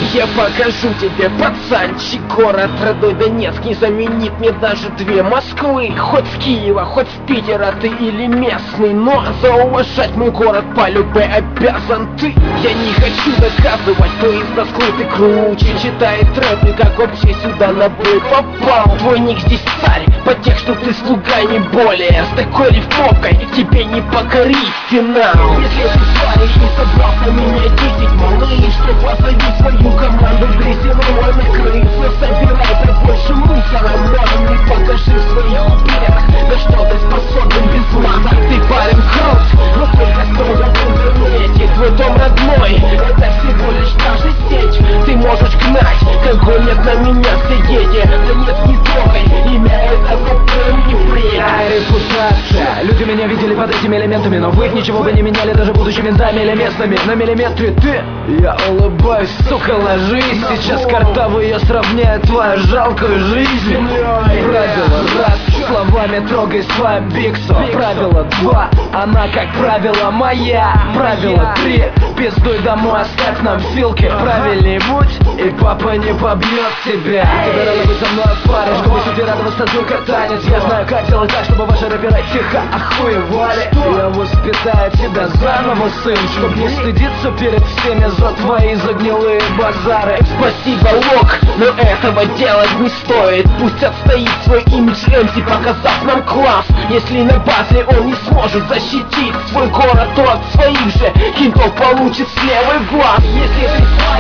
Я покажу тебе, пацанчик, город родной Донецк не заменит мне даже две Москвы. Хоть с Киева, хоть с Питера ты или местный, но зауважать мой город по-любе обязан ты. Я не хочу доказывать, кто из нас крут и круче, читает рэпы, как вообще сюда на бой попал. Твой ник здесь царь, по тексту ты слуга не более. С такой рифмовкой тебе не покорить финал. Если ты тварь и собрался меня 10 малыш, то позови свою команду, дрессируй на крысы, собирай побольше мусора, мам, и покажи в своих куплетах, на что ты способен без мата. Ты парень крут, но только строго в интернете. Твой дом родной, это всего лишь та же сеть. Ты можешь гнать, как гонят на меня все дети. Да нет, не трогай, имя это запомни впредь. Репутация. Люди меня видели под этими элементами, но вы ничего бы не меняли, даже будучи ментами или местными. На миллиметре ты, я улыбаюсь, сука, ложись. Сейчас картавые сравняют твою жалкую жизнь. Правило раз, словами трогай свою биксу. Правило 2, она как правило моя. Правило 3, пиздуй домой, оставь нам филки. Правильней будь, и папа не побьет тебя. Тебе надо быть со мной в паре, чтобы себе радоваться только танец. Я знаю, как делать так, чтобы ваши рэперы тихо охуевали. Я воспитаю тебя заново, сын, чтоб не стыдиться перед всеми за твои загнилые базары. Спасибо, Лок, но этого делать не стоит. Пусть отстоит свой имидж MC, показав нам класс. Если на батле он не сможет защитить свой город, то от своих же хинтов получит с левый глаз. Если ты